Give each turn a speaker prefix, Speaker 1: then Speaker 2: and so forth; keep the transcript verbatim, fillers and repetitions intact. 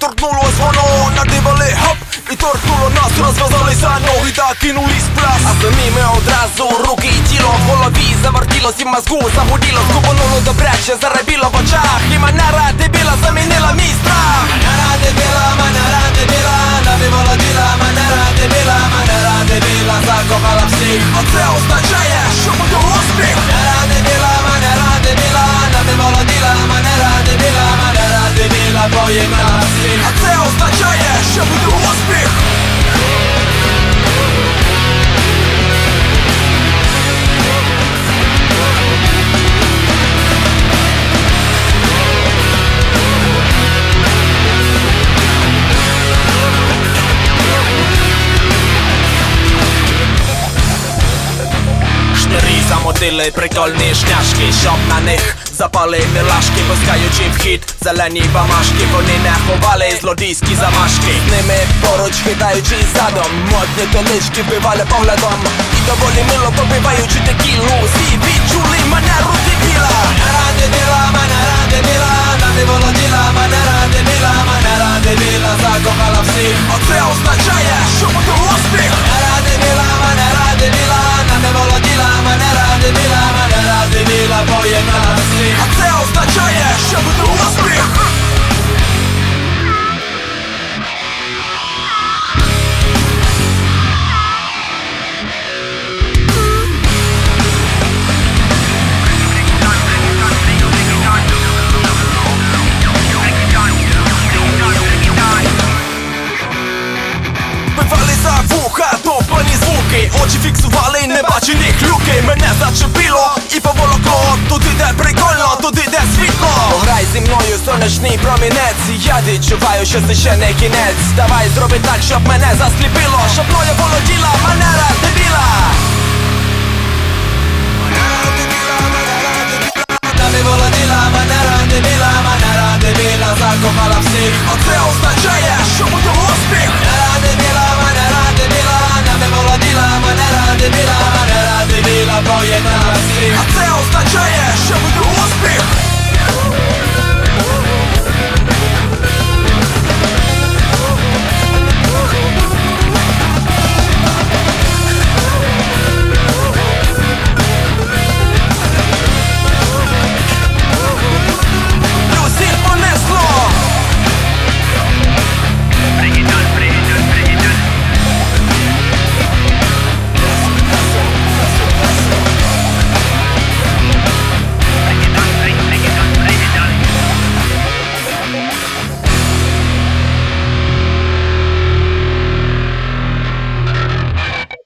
Speaker 1: торкнуло звоно, надивали хоп, і торкнуло нас, розв'язали за ноги та кинули з пляс. А самі ми одразу руки і тіло в голові завертілось і мозгу загуділо, скупонуло добряче, зарабіло в очах, і манера дебіла замінила мій страх. Манера дебіла, манера дебіла, навиволоділа, манера дебіла, манера дебіла, закохала всіх. Оце означає, що буде успіх. Манера дебіла, манера дебіла, навиволоділа, манера дебіла, манера дебіла, поєднала всіх. А це означає, що буде успіх. Замотили прикольні шняшки, щоб на них запалили лашки, пускаючи в хід зелені бамашки. Вони не ховали злодійські замашки, з ними поруч хитаючи задом, модні телички вбивали поглядом, і доволі мило попиваючи текілу, всі відчули манеру дебіла. Манера дебіла, манера дебіла, навиволоділа, манера дебіла, манера дебіла, закохала всіх. Оце означає, що буде успіх. Манера дебіла, манера дебіла, навиволоділа, манера дебіла, манера дебіла, поєднала всіх. А це означає, що буде успіх. Бивали за вуха, топані звуки, очі фіксували небачені глюки. Мене зачепило і поволокло туди, де прикольно, туди, де світло. Пограй зі мною сонячний промінець, я відчуваю, що це ще не кінець. Давай зроби так, щоб мене засліпило, щоб мною володіла манера дебіла. Манера дебіла, манера дебіла, навиволоділа, манера дебіла, манера дебіла, закохала всіх. Оце означає